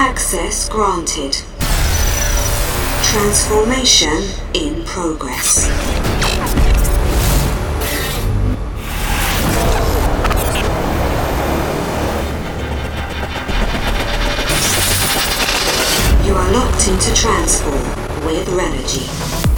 Access granted. Transformation in progress. You are locked into Transform with Renogy.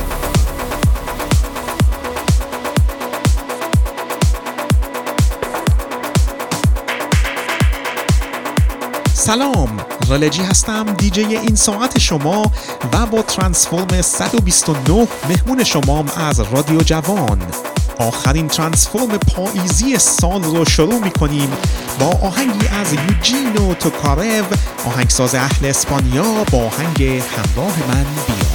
سلام، رالجی هستم، دیجی این ساعت شما و با ترانسفورم 129 مهمون شمام از رادیو جوان. آخرین ترانسفورم پاییزی سال رو شروع می‌کنیم با آهنگی از یوجینو توکارو، آهنگساز اهل اسپانیا، با آهنگ همراه من بیا.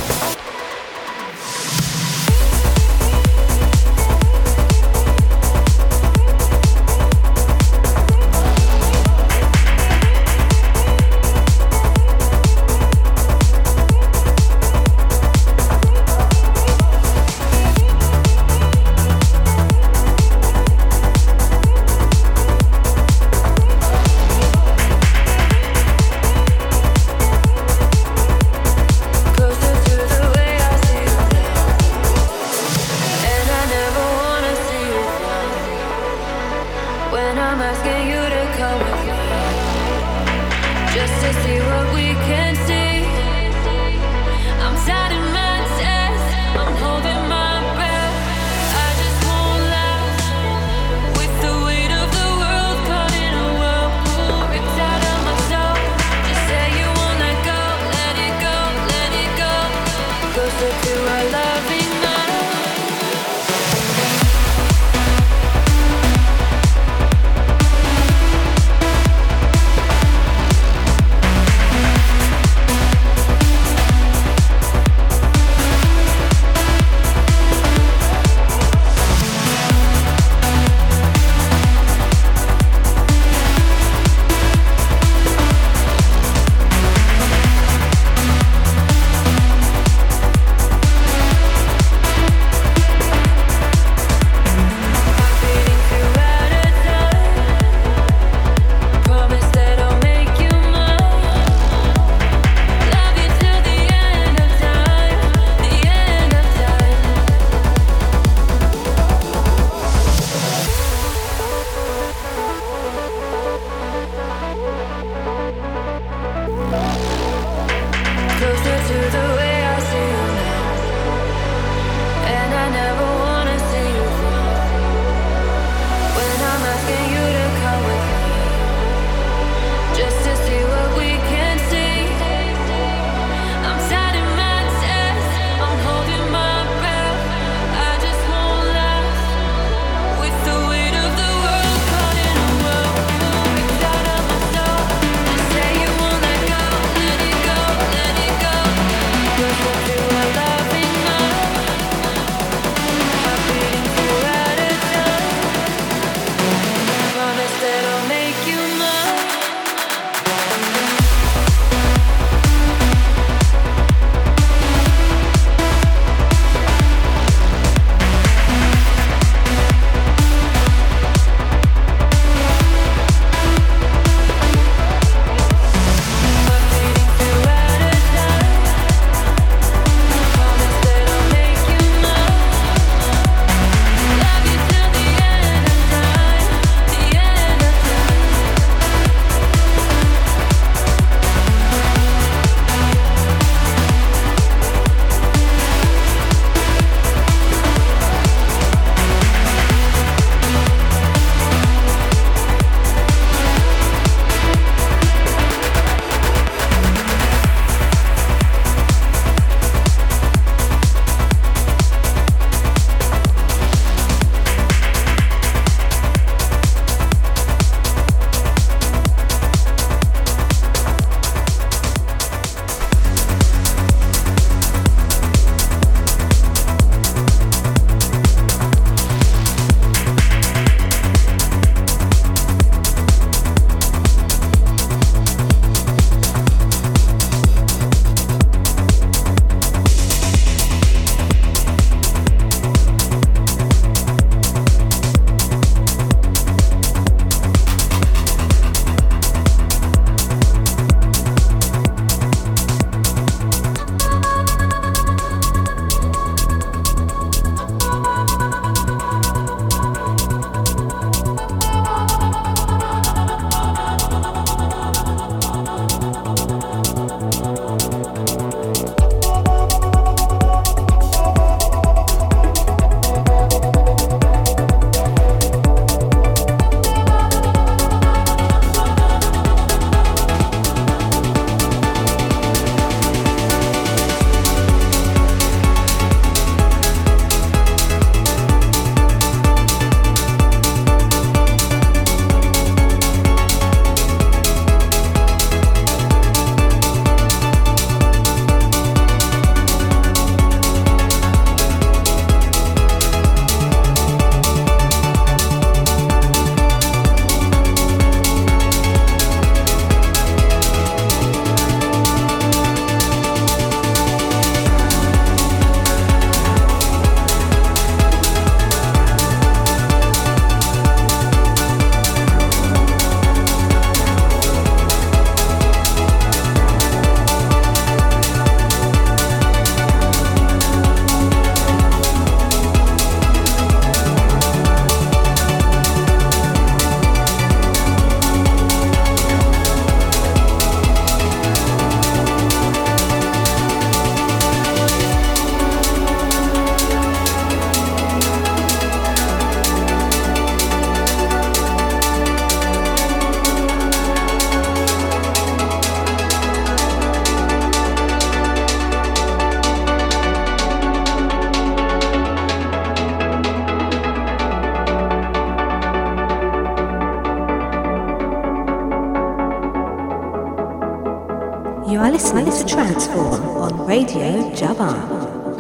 are listening to Transform on Radio Javan.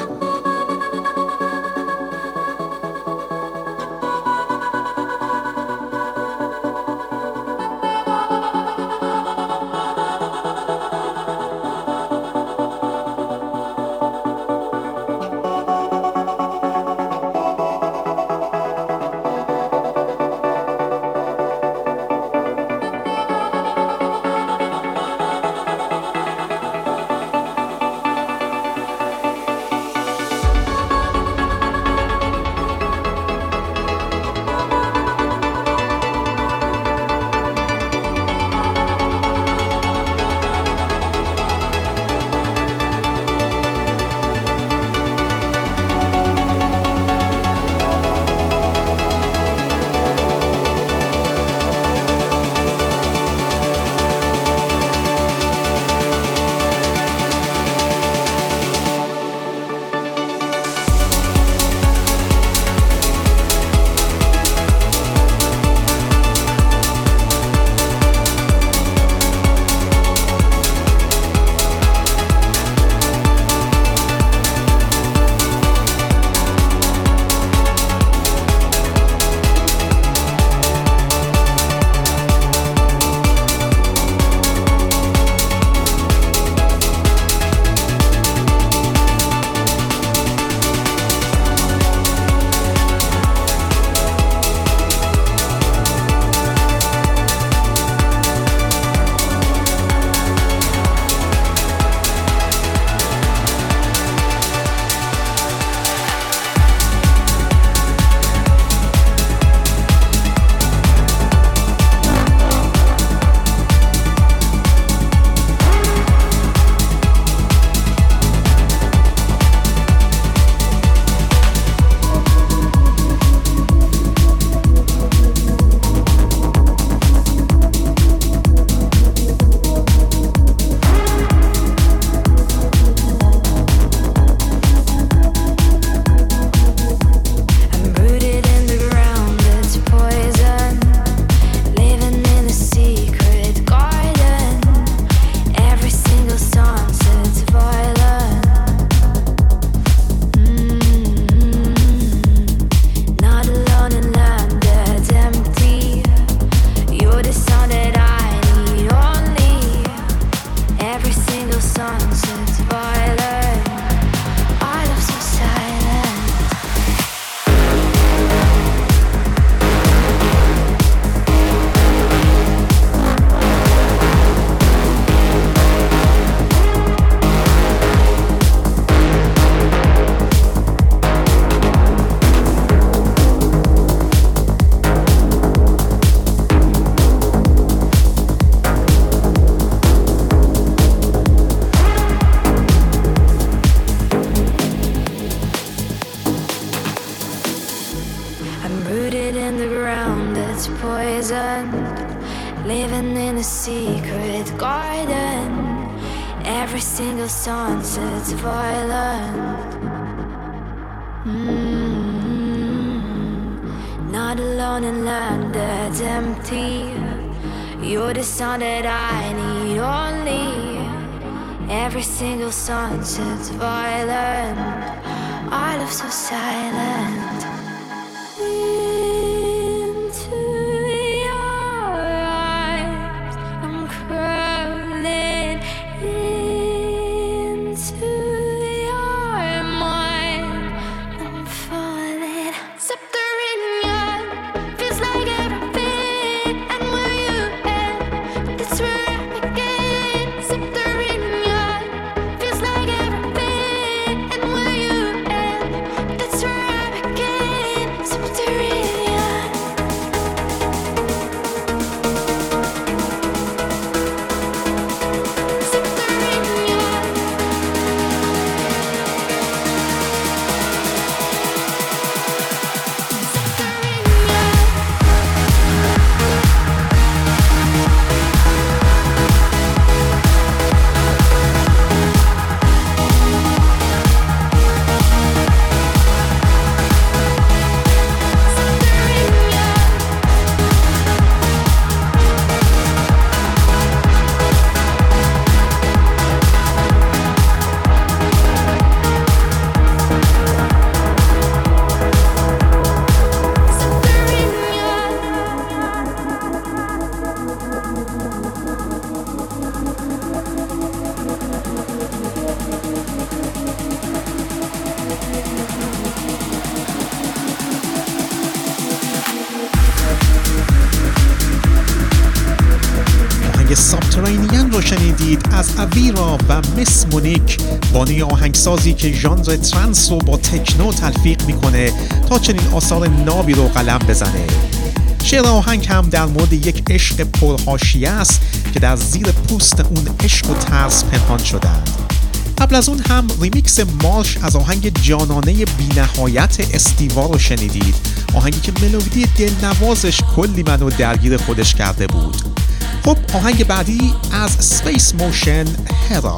living in a secret garden. Every single sunset's violent. Not alone in land that's empty. You're the sun that I need only. Every single sunset's violent. Our love's so silent. Into your eyes, I'm crawling into your mind. I'm falling. Subterranean feels like everything, and where you end, that's where I begin. Subterranean feels like everything, and where you end, that's where I begin. آهنگ سابترینین رو شنیدید از اویرا و مس مونیک، بانوی آهنگسازی که ژانر ترنس رو با تکنو تلفیق میکنه تا چنین آثار نابی رو قلم بزنه. شعر آهنگ هم در مورد یک عشق پرحاشیه است که در زیر پوست اون عشق و ترس پنهان شدند. قبل از اون هم ریمیکس مارش از آهنگ جانانه بی‌نهایت استیوا رو شنیدید، آهنگی که ملودی دلنوازش کلی منو درگیر خودش کرده بود. خب آهنگ بعدی از سپیس موشن، هرا.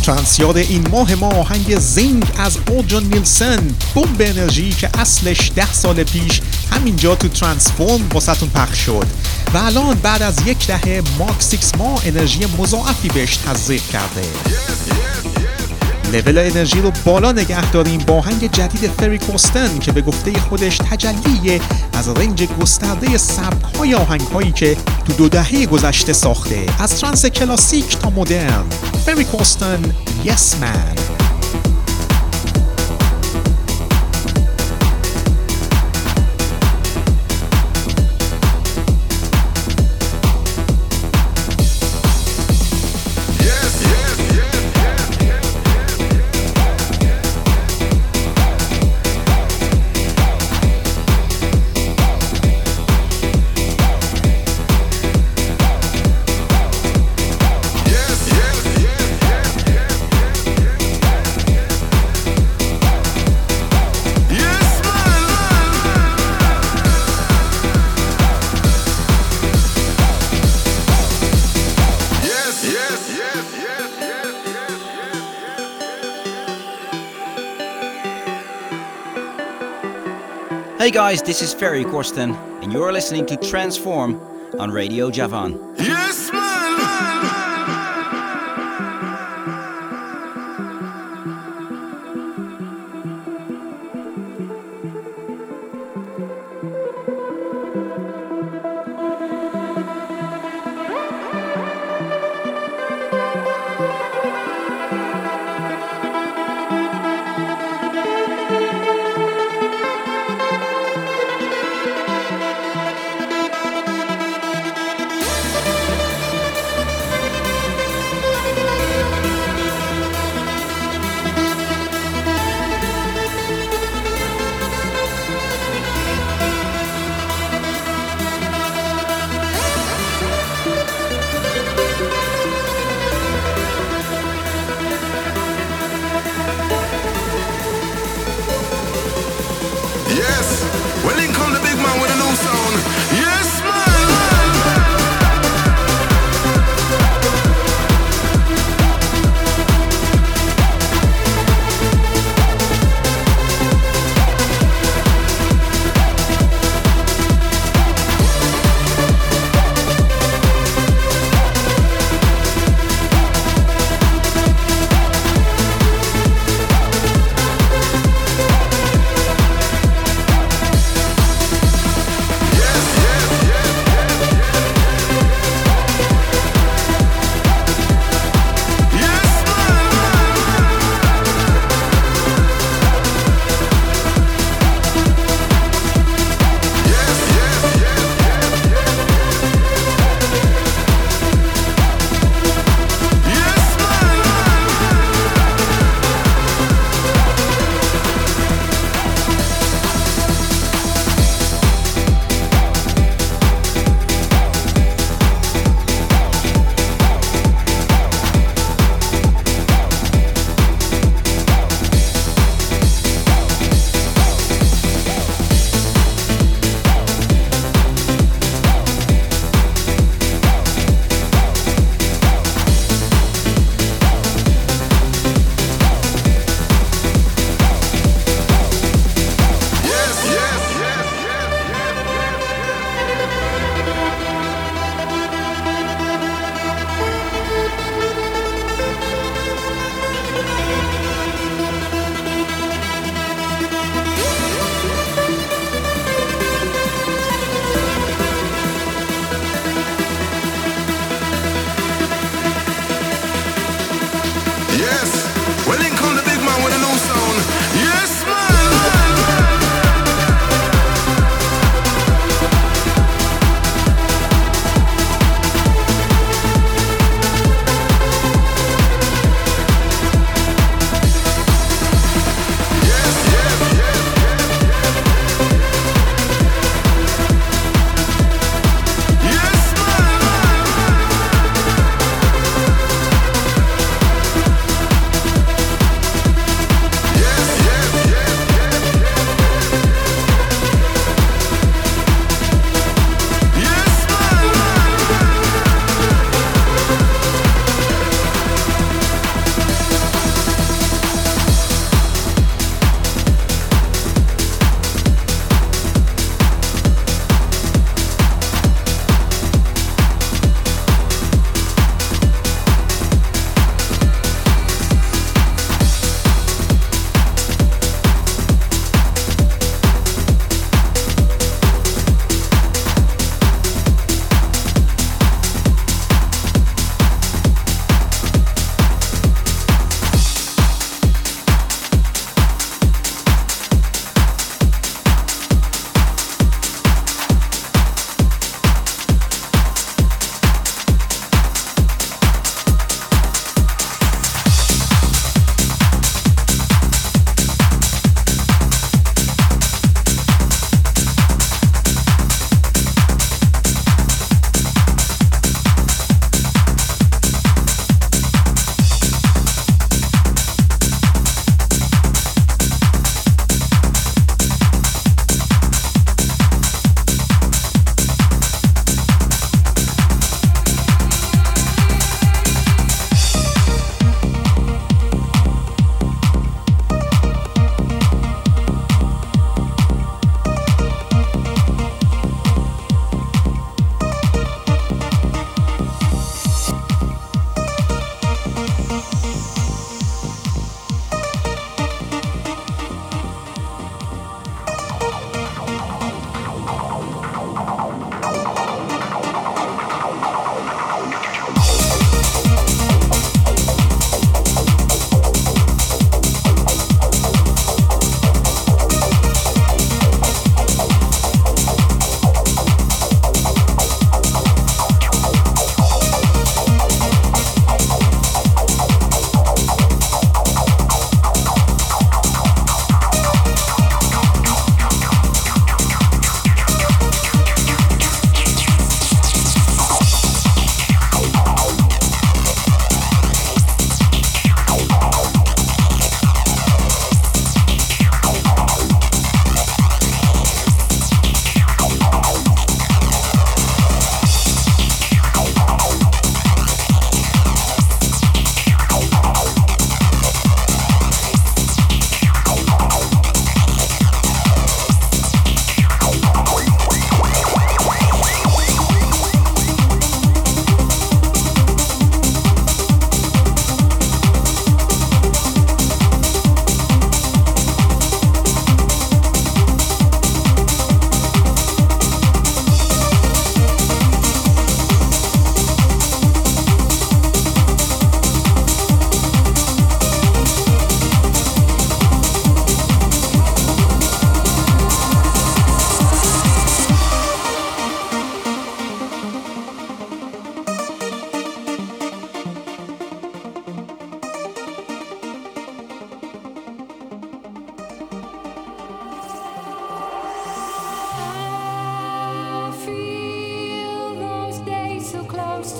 ترانسیاد این ماه ما آهنگ زینگ از اولجان نیلسن، بمب انرژی که اصلش 10 سال پیش همینجا تو ترانسفورم واسهتون پخش شد و الان بعد از 1 دهه مارک 6 ما انرژی مضاعفی بهش تزریق کرده. لول انرژی رو بالا نگه داریم با آهنگ جدید فری کوستن که به گفته خودش تجلیه از رنج گسترده سبک‌های آهنگ‌هایی که تو 2 دهه گذشته ساخته، از ترانس کلاسیک تا مدرن. فری کوستن، یس من. Hey guys, this is Ferry Corsten, and you're listening to Transform on Radio Javan. Yes, man!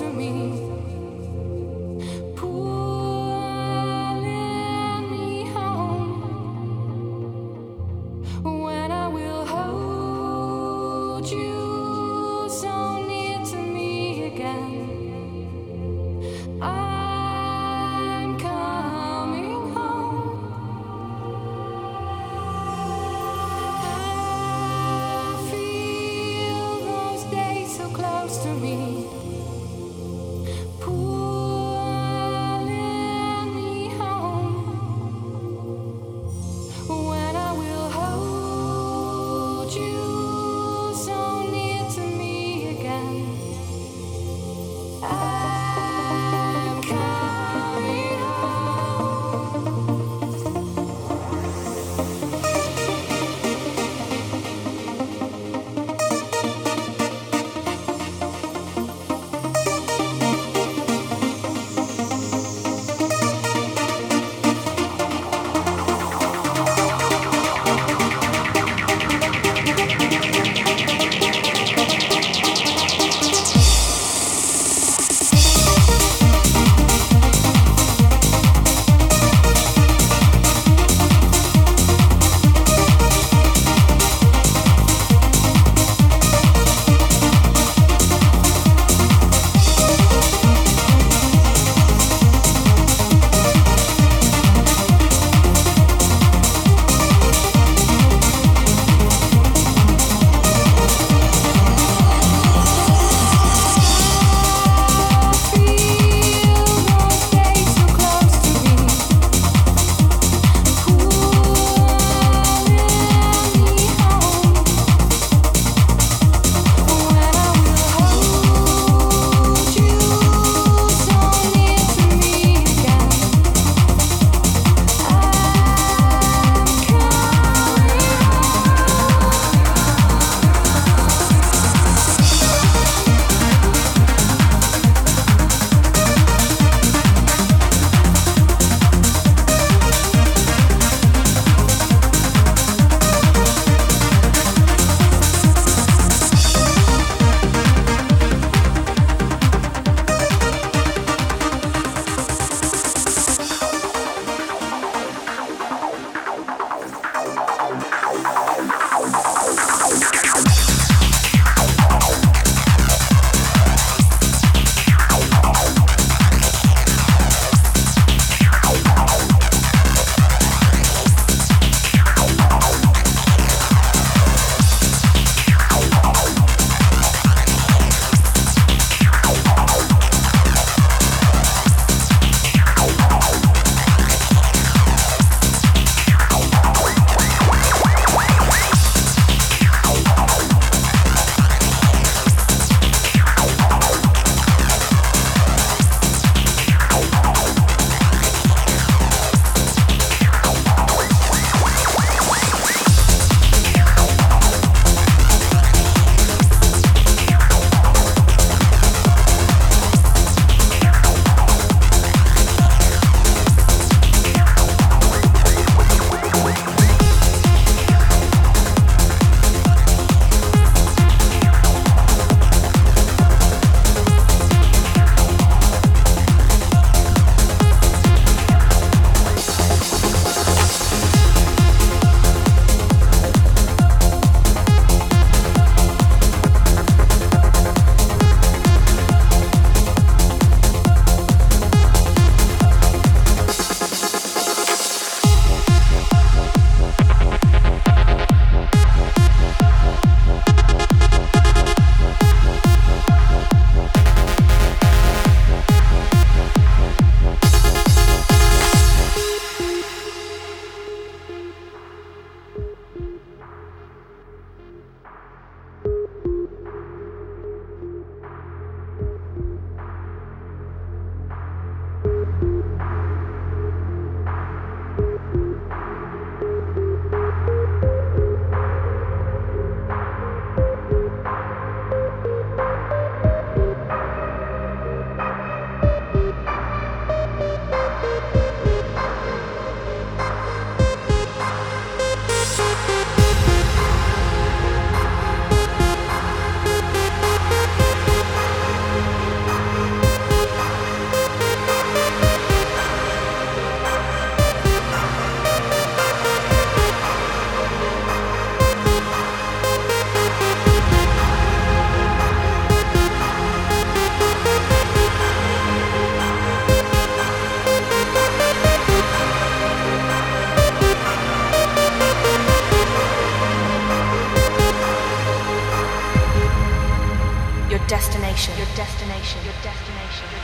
to me, pulling me home. When I will hold you so near to me again, I'm coming home. I feel those days so close to me.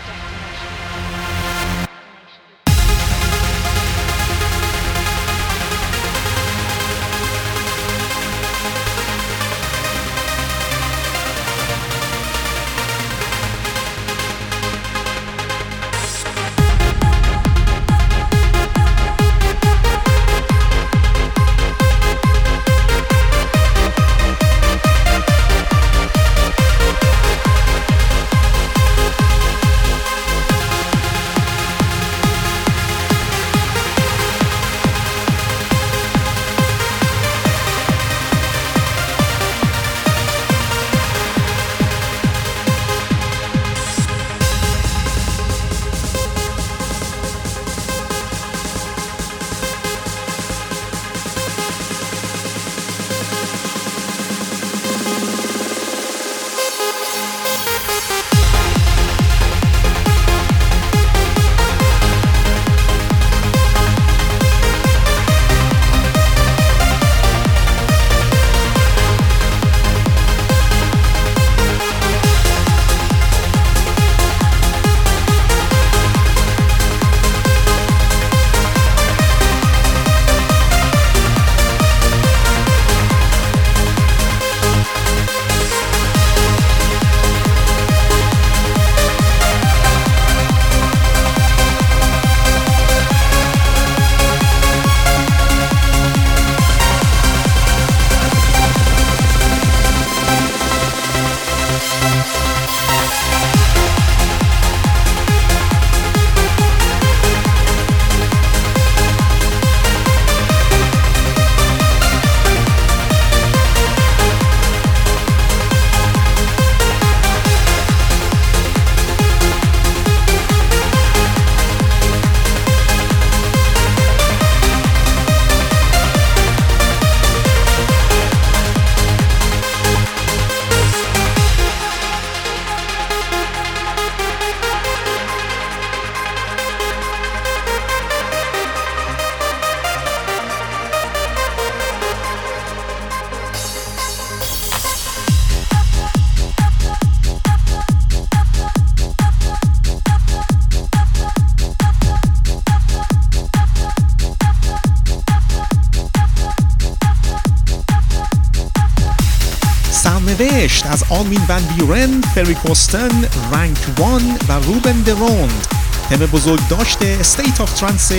سرنوشت از آرمین ون بیورن، فری کوستن، رنک وان و روبن دروند، تم بزرگ داشته استیت آف ترانس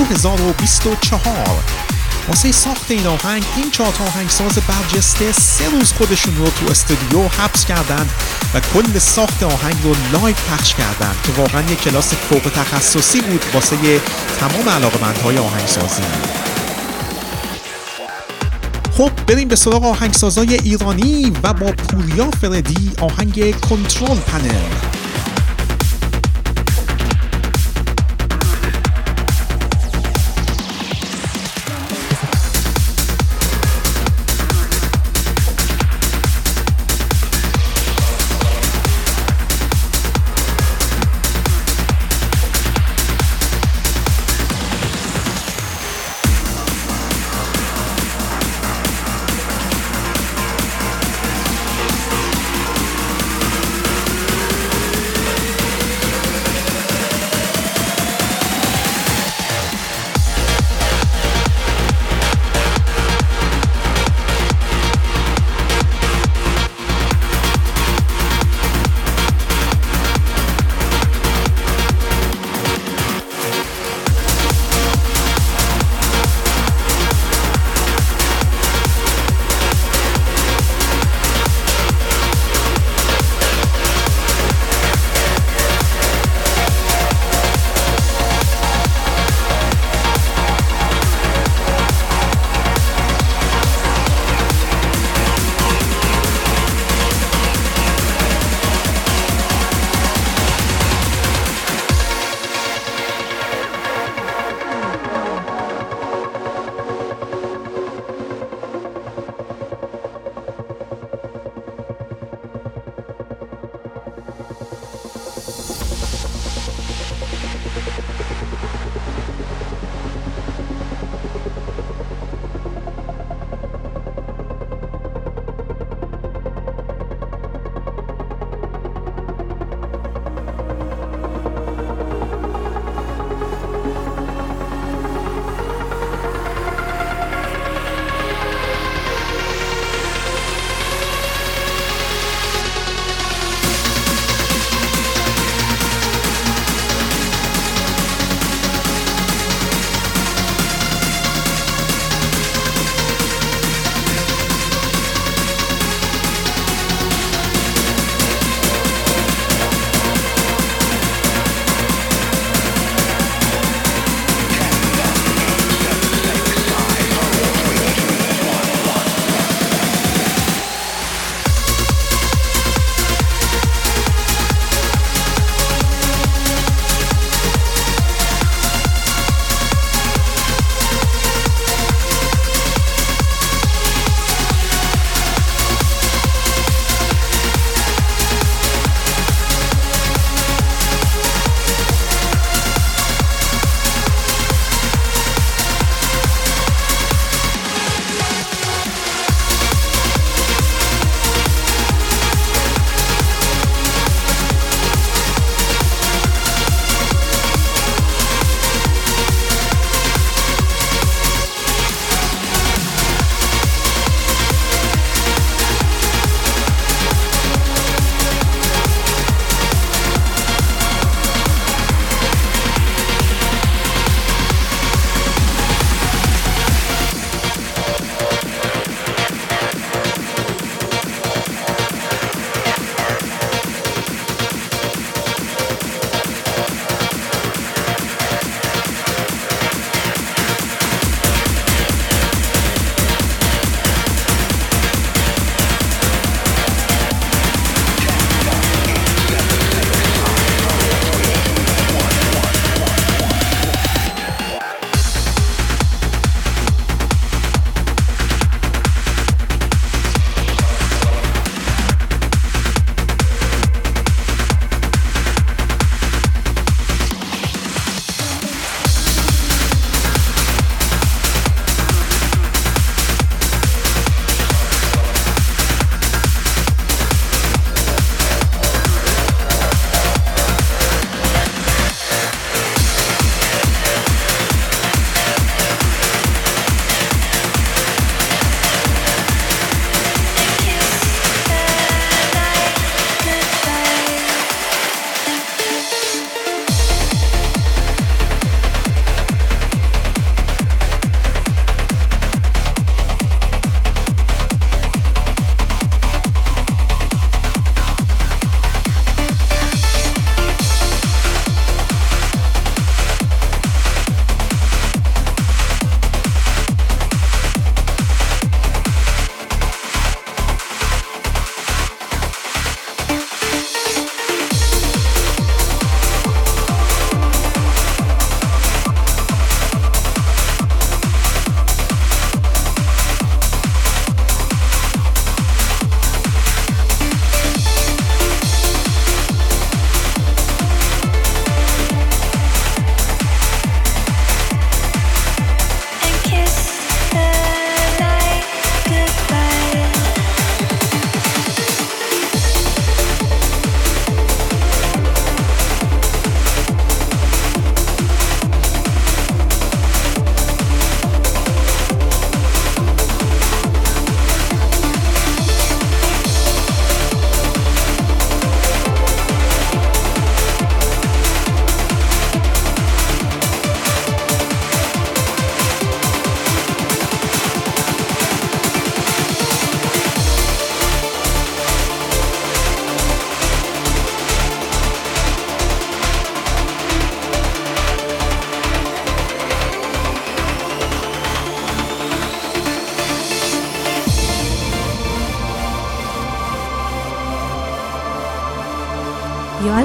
2024. واسه ساخت این آهنگ این 4 آهنگساز برجسته 3 روز خودشون رو تو استودیو حبس کردن و کل ساخت آهنگ رو لایو پخش کردن که واقعا یک کلاس فوق تخصصی بود واسه تمام علاقه‌مندهای آهنگسازی. خب بریم به سراغ آهنگسازای ایرانی و با پوریا فردی آهنگ کنترل پنل.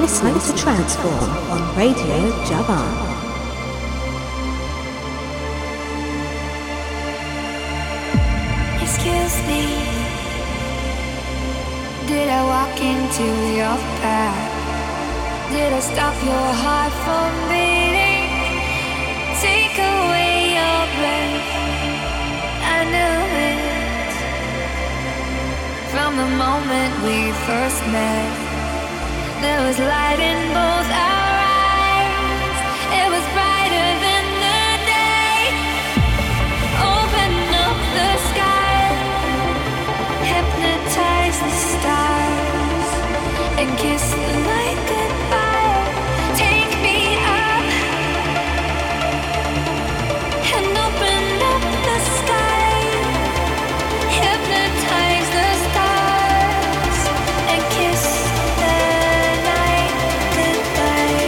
listening to Transform on Radio Javan. Excuse me, did I walk into your path? Did I stop your heart from beating? Take away your breath. I knew it from the moment we first met. There was light in both our eyes. It was brighter than the day. Open up the sky, hypnotize the stars, and kiss the night goodbye. Take me up and open up the sky, hypnotize the stars, and kiss the night goodbye.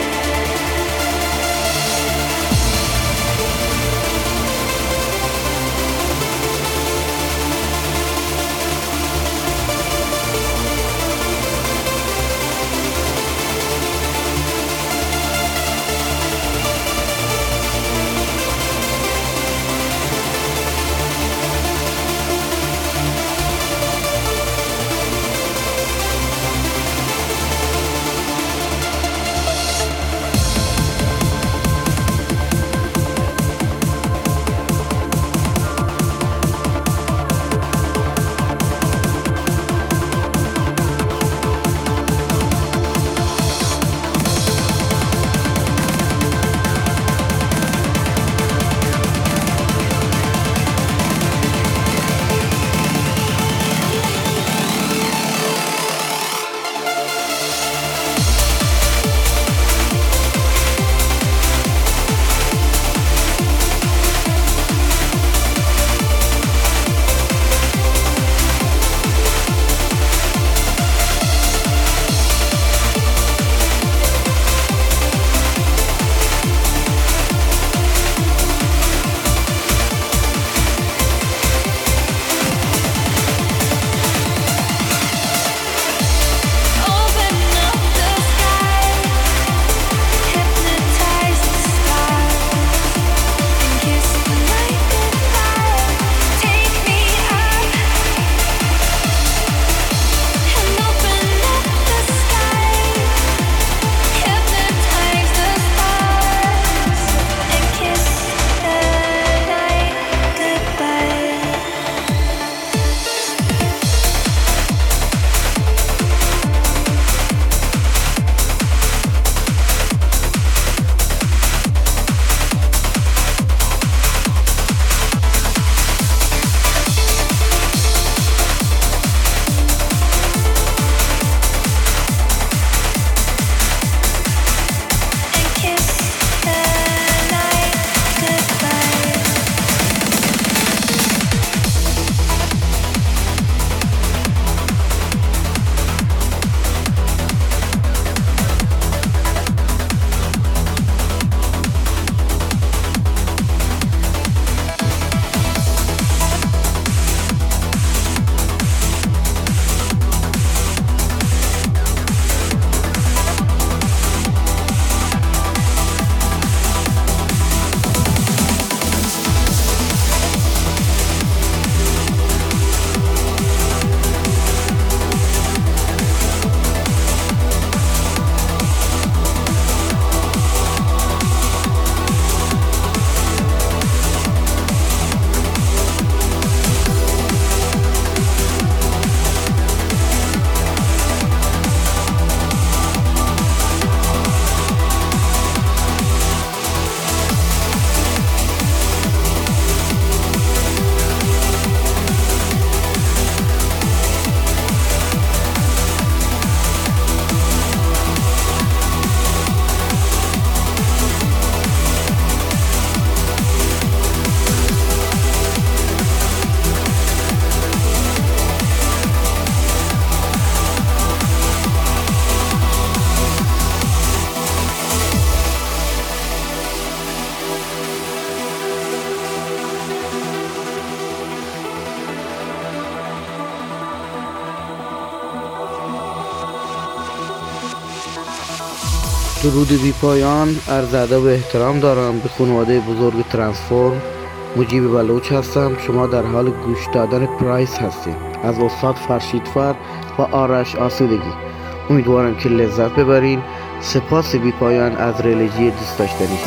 درود بی پایان، عرض ادب و احترام دارم به خانواده بزرگ ترانسفورم. مجیب بلوچ هستم. شما در حال گوش دادن پرایس هستید از استاد فرشیدفر و آرش آسودگی. امیدوارم که لذت ببرین. سپاس بی پایان از ریلیجی دوست داشتنی.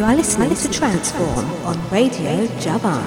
are listening to Transform on Radio Javan.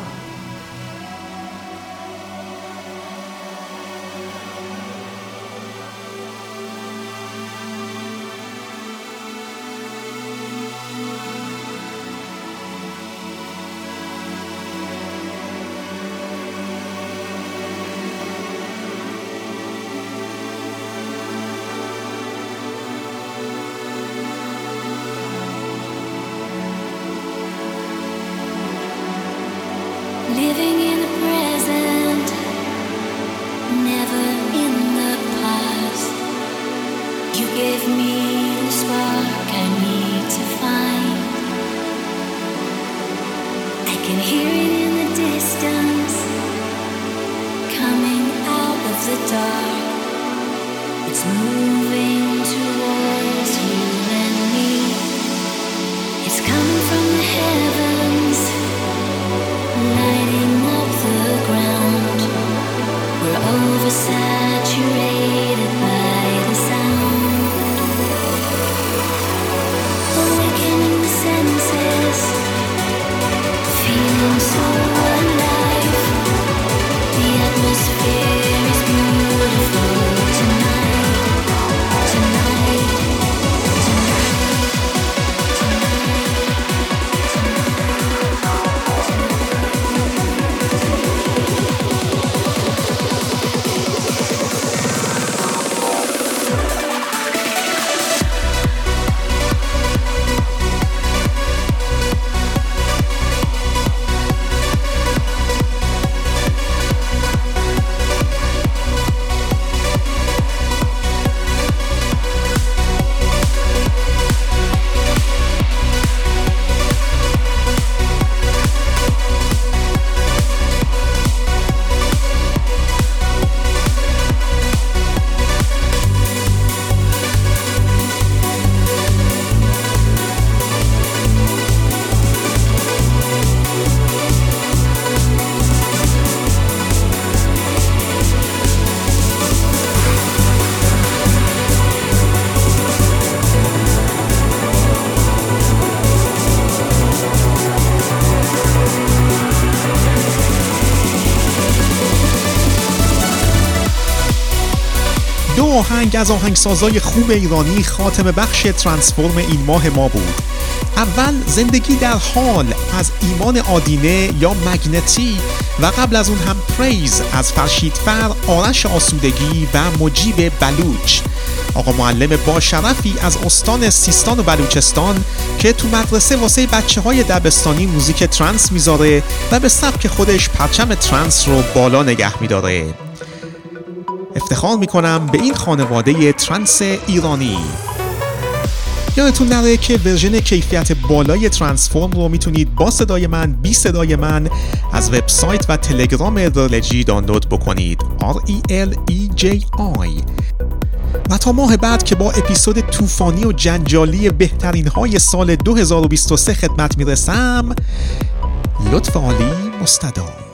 Living in the present, never in the past. You gave me the spark I need to find. I can hear it in the distance, coming out of the dark. It's moving towards you and me. It's coming from the heavens, lighting up the ground. We're oversaturated by the sound. Awakening the senses, feeling so alive. The atmosphere is beautiful tonight, tonight, tonight. دو آهنگ از آهنگسازای خوب ایرانی خاتمه بخش ترانسفورم این ماه ما بود. اول زندگی در حال از ایمان آدینه یا مگنتی و قبل از اون هم پریز از فرشیدفر، آرش آسودگی و مجیب بلوچ. آقا معلم با شرفی از استان سیستان و بلوچستان که تو مدرسه واسه بچه‌های دبستانی موزیک ترانس میذاره و به سبک خودش پرچم ترانس رو بالا نگه میداره. افتخار میکنم به این خانواده ترانس ایرانی. یادتون نره که ورژن کیفیت بالای ترانسفورم رو میتونید با صدای من، بی صدای من از وبسایت و تلگرام رلجی دانلود بکنید. RELEJI. و تا ماه بعد که با اپیزود طوفانی و جنجالی بهترین های سال 2023 خدمت میرسم، لطف عالی مستدام.